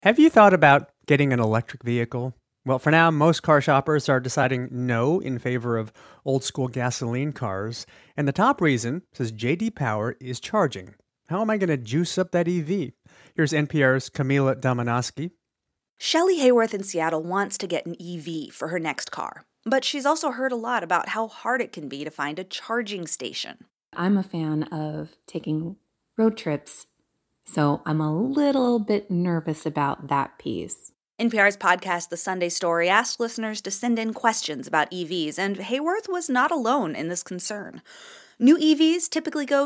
Have you thought about getting an electric vehicle? Well, for now, most car shoppers are deciding no in favor of old school gasoline cars. And the top reason, says JD Power, is charging. How am I going to juice up that EV? Here's NPR's Camila Domonoske. Shelley Hayworth in Seattle wants to get an EV for her next car. But she's also heard a lot about how hard it can be to find a charging station. I'm a fan of taking road trips, so I'm a little bit nervous about that piece. NPR's podcast, The Sunday Story, asked listeners to send in questions about EVs, and Hayworth was not alone in this concern. New EVs typically go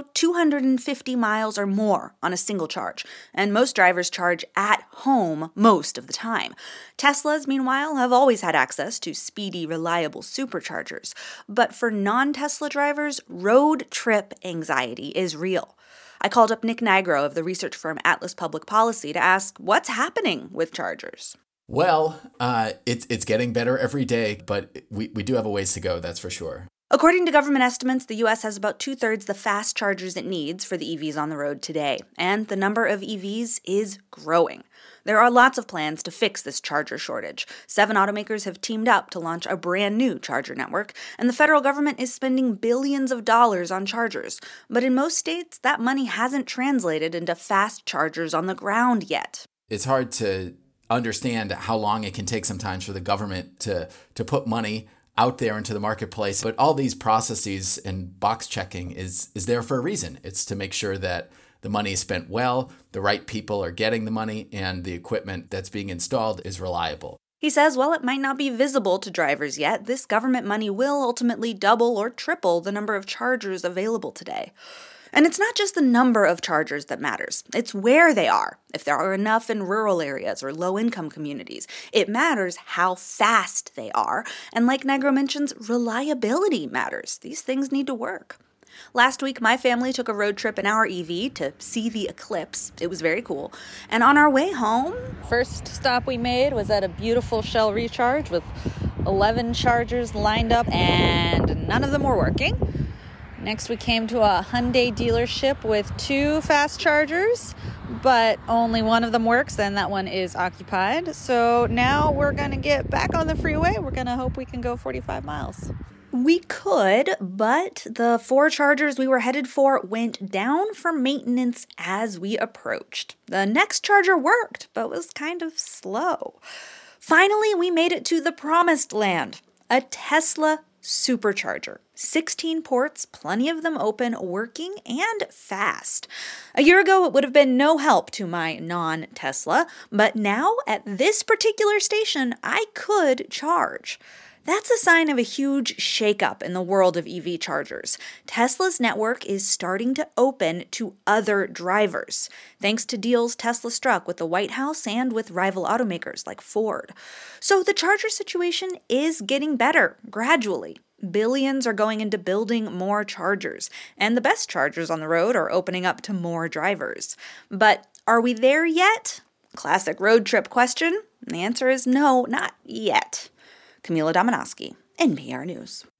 250 miles or more on a single charge, and most drivers charge at home most of the time. Teslas, meanwhile, have always had access to speedy, reliable superchargers. But for non-Tesla drivers, road trip anxiety is real. I called up Nick Nigro of the research firm Atlas Public Policy to ask what's happening with chargers. Well, it's getting better every day, but we do have a ways to go, that's for sure. According to government estimates, the U.S. has about two-thirds the fast chargers it needs for the EVs on the road today, and the number of EVs is growing. There are lots of plans to fix this charger shortage. 7 automakers have teamed up to launch a brand new charger network, and the federal government is spending billions of dollars on chargers. But in most states, that money hasn't translated into fast chargers on the ground yet. It's hard to understand how long it can take sometimes for the government to put money out there into the marketplace. But all these processes and box checking is there for a reason. It's to make sure that the money is spent well, the right people are getting the money, and the equipment that's being installed is reliable. He says while it might not be visible to drivers yet, this government money will ultimately double or triple the number of chargers available today. And it's not just the number of chargers that matters. It's where they are. If there are enough in rural areas or low-income communities, it matters how fast they are. And like Nigro mentions, reliability matters. These things need to work. Last week, my family took a road trip in our EV to see the eclipse. It was very cool. And on our way home... First stop we made was at a beautiful Shell Recharge with 11 chargers lined up, and none of them were working. Next, we came to a Hyundai dealership with 2 fast chargers, but only one of them works, and that one is occupied. So now we're going to get back on the freeway. We're going to hope we can go 45 miles. We could, but the 4 chargers we were headed for went down for maintenance as we approached. The next charger worked, but was kind of slow. Finally, we made it to the promised land, a Tesla supercharger. 16 ports, plenty of them open, working, and fast. A year ago, it would have been no help to my non-Tesla, but now, at this particular station, I could charge. That's a sign of a huge shakeup in the world of EV chargers. Tesla's network is starting to open to other drivers, thanks to deals Tesla struck with the White House and with rival automakers like Ford. So the charger situation is getting better, gradually. Billions are going into building more chargers, and the best chargers on the road are opening up to more drivers. But are we there yet? Classic road trip question. The answer is no, not yet. Camila Domonoske, NPR News.